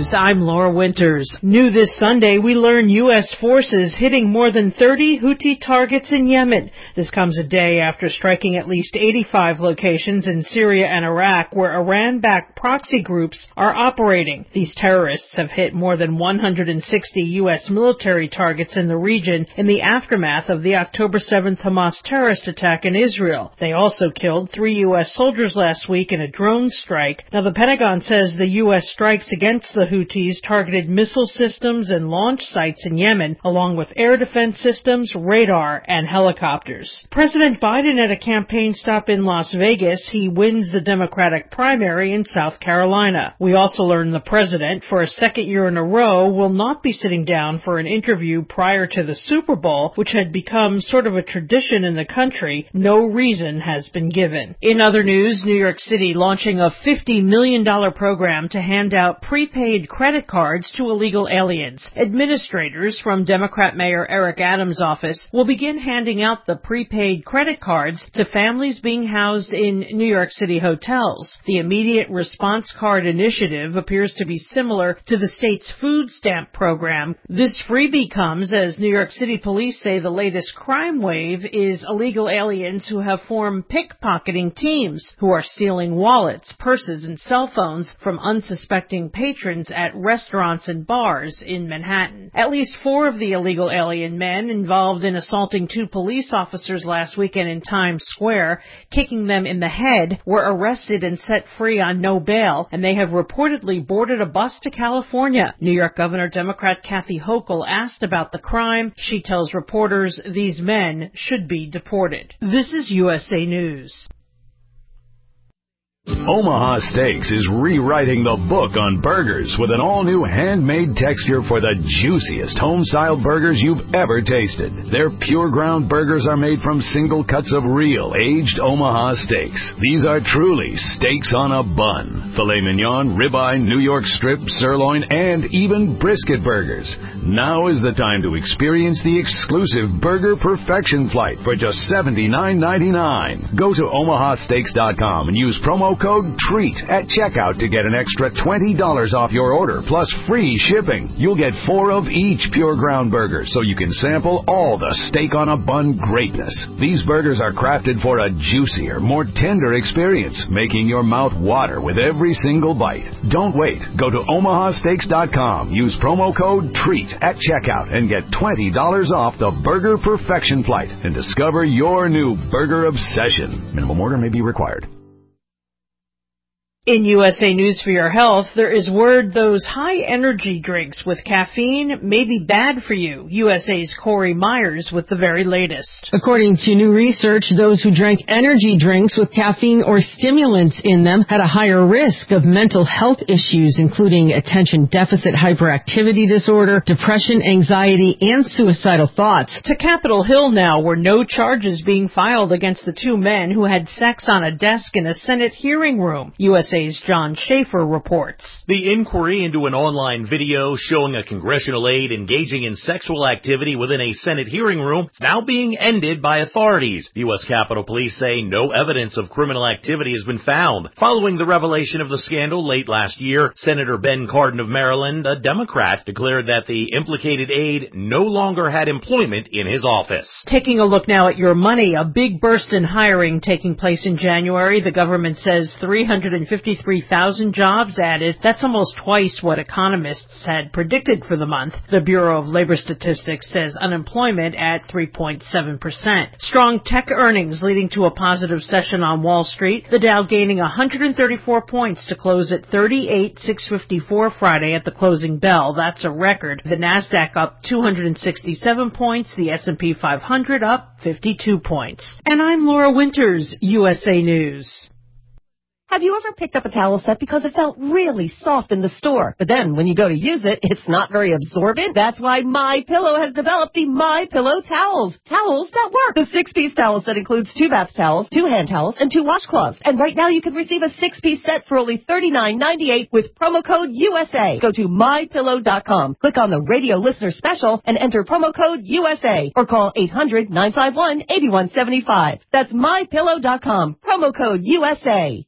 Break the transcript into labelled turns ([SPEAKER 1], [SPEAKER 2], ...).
[SPEAKER 1] News, I'm Laura Winters. New this Sunday, we learn U.S. forces hitting more than 30 Houthi targets in Yemen. This comes a day after striking at least 85 locations in Syria and Iraq where Iran-backed proxy groups are operating. These terrorists have hit more than 160 U.S. military targets in the region in the aftermath of the October 7th Hamas terrorist attack in Israel. They also killed 3 U.S. soldiers last week in a drone strike. Now, the Pentagon says the U.S. strikes against the Houthis targeted missile systems and launch sites in Yemen, along with air defense systems, radar, and helicopters. President Biden at a campaign stop in Las Vegas. He wins the Democratic primary in South Carolina. We also learned the president, for a second year in a row, will not be sitting down for an interview prior to the Super Bowl, which had become sort of a tradition in the country. No reason has been given. In other news, New York City launching a $50 million program to hand out prepaid credit cards to illegal aliens. Administrators from Democrat Mayor Eric Adams' office will begin handing out the prepaid credit cards to families being housed in New York City hotels. The Immediate Response Card initiative appears to be similar to the state's food stamp program. This freebie comes as New York City police say the latest crime wave is illegal aliens who have formed pickpocketing teams who are stealing wallets, purses, and cell phones from unsuspecting patrons at restaurants and bars in Manhattan. At least 4 of the illegal alien men involved in assaulting 2 police officers last weekend in Times Square, kicking them in the head, were arrested and set free on no bail, and they have reportedly boarded a bus to California. New York Governor Democrat Kathy Hochul asked about the crime. She tells reporters these men should be deported. This is USA News.
[SPEAKER 2] Omaha Steaks is rewriting the book on burgers with an all-new handmade texture for the juiciest home-style burgers you've ever tasted. Their pure ground burgers are made from single cuts of real, aged Omaha steaks. These are truly steaks on a bun. Filet mignon, ribeye, New York strip, sirloin, and even brisket burgers. Now is the time to experience the exclusive Burger Perfection Flight for just $79.99. Go to omahasteaks.com and use promo code TREAT at checkout to get an extra $20 off your order, plus free shipping. You'll get 4 of each pure ground burger, so you can sample all the steak on a bun greatness. These burgers are crafted for a juicier, more tender experience, making your mouth water with every single bite. Don't wait. Go to omahasteaks.com. Use promo code TREAT at checkout and get $20 off the Burger Perfection Flight and discover your new burger obsession. Minimum order may be required.
[SPEAKER 1] In USA News for Your Health, there is word those high-energy drinks with caffeine may be bad for you. USA's Corey Myers with the very latest.
[SPEAKER 3] According to new research, those who drank energy drinks with caffeine or stimulants in them had a higher risk of mental health issues, including attention deficit hyperactivity disorder, depression, anxiety, and suicidal thoughts.
[SPEAKER 1] To Capitol Hill now, where no charges being filed against the 2 men who had sex on a desk in a Senate hearing room. USA's John Schaefer reports.
[SPEAKER 4] The inquiry into an online video showing a congressional aide engaging in sexual activity within a Senate hearing room is now being ended by authorities. U.S. Capitol Police say no evidence of criminal activity has been found. Following the revelation of the scandal late last year, Senator Ben Cardin of Maryland, a Democrat, declared that the implicated aide no longer had employment in his office.
[SPEAKER 1] Taking a look now at your money, a big burst in hiring taking place in January. The government says 353,000 jobs added. That's almost twice what economists had predicted for the month. The Bureau of Labor Statistics says unemployment at 3.7%. Strong tech earnings leading to a positive session on Wall Street. The Dow gaining 134 points to close at 38,654 Friday at the closing bell. That's a record. The Nasdaq up 267 points. The S&P 500 up 52 points. And I'm Laura Winters, USA News.
[SPEAKER 5] Have you ever picked up a towel set because it felt really soft in the store, but then when you go to use it, it's not very absorbent? That's why MyPillow has developed the MyPillow towels. Towels that work. The 6-piece towel set includes 2 bath towels, 2 hand towels, and 2 washcloths. And right now you can receive a 6-piece set for only $39.98 with promo code USA. Go to MyPillow.com, click on the radio listener special, and enter promo code USA, or call 800-951-8175. That's MyPillow.com, promo code USA.